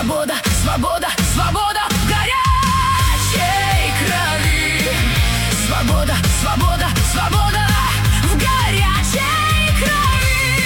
Свобода, свобода, свобода в горячей крови. Свобода, свобода, свобода в горячей крови.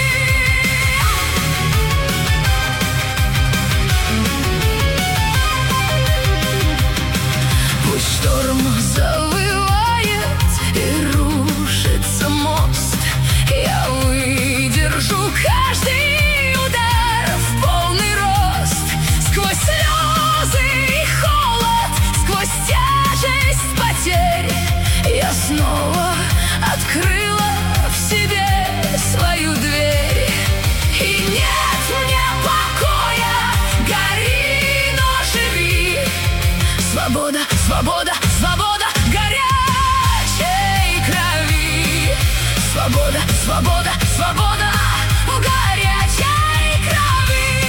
Пусть шторм завывает и рушится мост, я выдержу каждый удар в полный рост. Сквозь слезы и холод, сквозь тяжесть потерь, я снова открыла в себе свою дверь. И нет мне покоя, гори, но живи. Свобода, свобода, свобода в горячей крови. Свобода, свобода, свобода в горячей крови.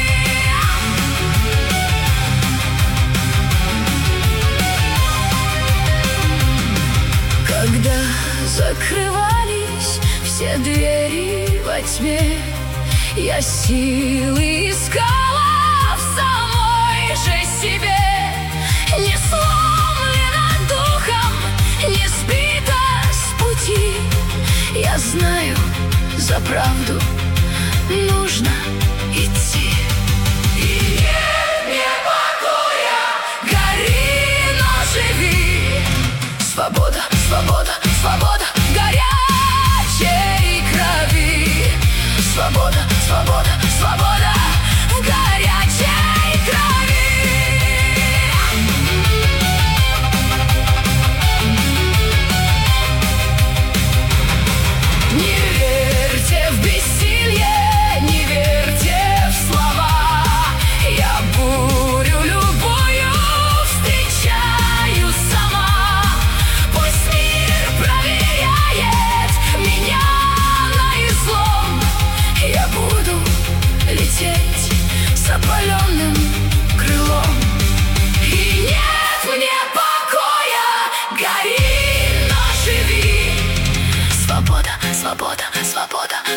Когда закрывались все двери во тьме, я силы искала в самой же себе. Не сломлена духом, не сбита с пути, я знаю, за правду нужно идти. И нет мне покоя, гори, но живи. Свобода, свобода, свобода в горячей крови. Свобода, свобода, свобода в горячей крови. Не верьте в бессилие, не верьте в слова. Я бурю любую встречаю сама. Пусть мир проверяет меня на излом, я буду лететь с опаленным крылом. И нет мне покоя, гори, но живи. Свобода, свобода, свобода